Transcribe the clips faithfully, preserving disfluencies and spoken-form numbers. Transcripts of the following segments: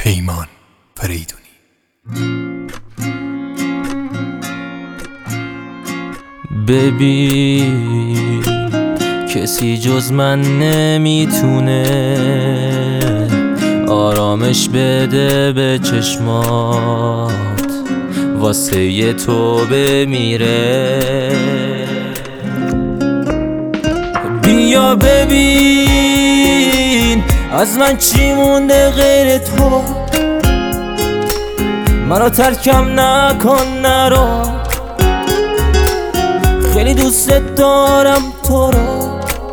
پیمان فریدونی. ببین کسی جز من نمیتونه آرامش بده به چشمات، واسه تو بمیره. بیا ببین از من چی مونده غیر تو، منو ترکم نکن نرو، خیلی دوست دارم تو رو.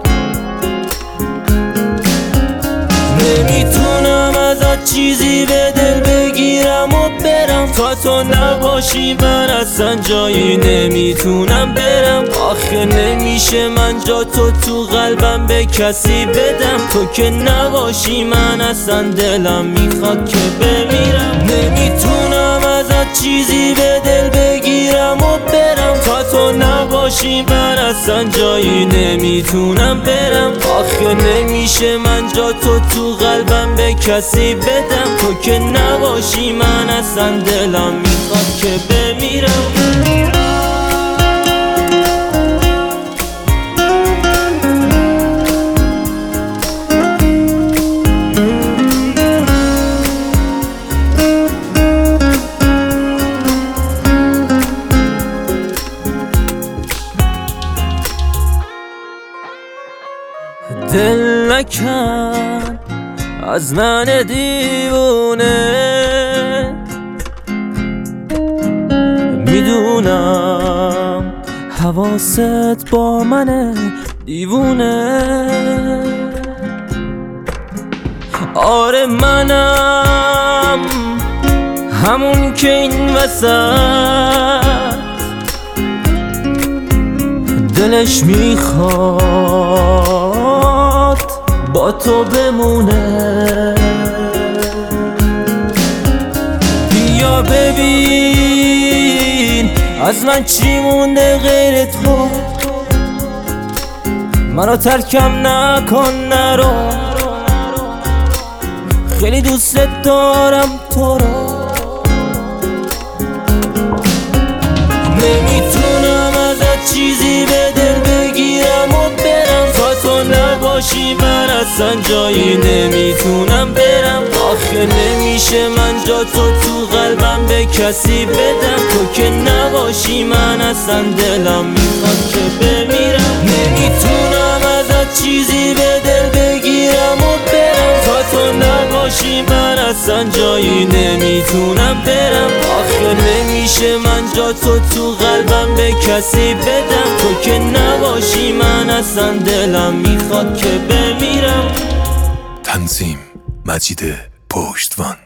نمیتونم ازت چیزی به دل بگیرم و برم، تا تو نباشی من اصلا جایی نمیتونم برم. آخه نمیشه من جا تو تو قلبم به کسی بدم، تو که نباشی من اصلا دلم میخواد که بمیرم. نمیتونم ازت چیزی به دل بگیرم و برم، تا تو نباشی من اصلا جایی نمیتونم برم. آخه نمیشه من جا تو تو قلبم به کسی بدم، تو که نباشی من اصلا دلم میخواد که بمیرم. دل نکن از من دیوونه، میدونم حواست با من دیوونه. آره منم همون که این وسط دلش میخواد با تو بمونه. بیا ببین از من چی مونده غیر تو، منو ترکم نکن نرو، خیلی دوست دارم تو رو. نمیتونم ازت چیزی به دل بگیرم و برم، تا تو نباشی من اصلا جایی نمیتونم برم. آخه نمیشه من جا تو تو قلبم به کسی بدم، تو که نباشی من اصلا دلم میخواد که بمیرم. نمیتونم ازت چیزی به دل بگیرم و برم، تا تو نباشی من اصلا جایی نمیتونم برم. آخه نمیشه من جا تو تو قلبم به کسی بدم، تو که نباشی من اصلا دلم میخواد که بمیرم. تنظیم مجید پشتوان.